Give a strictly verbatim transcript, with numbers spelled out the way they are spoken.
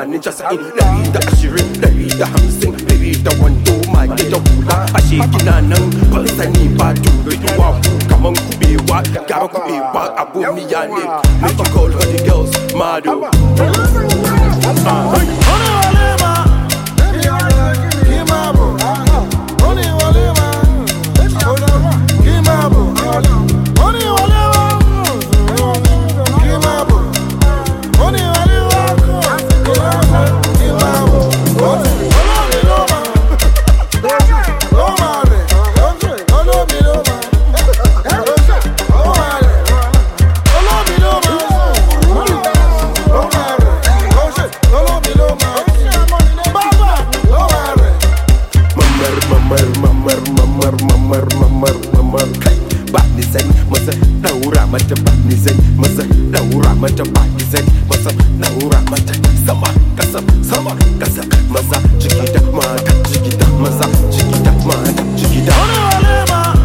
tamanin casa'in ɗari da ashirin ɗari da hamsin ɗari da wando mage da hula ashe kina nan ban sani ba dubi duwa ku kaman kubewa gara kubewa agomiya ne make you call all the girls mado. Mamar mamar mamar mamar mamar kai ba ni zai masa daura mata ba ni zai masa daura mata ba ni zai masa daura mata sama kasa sama kasa maza ciki da mata ciki da maza ciki da mata ciki da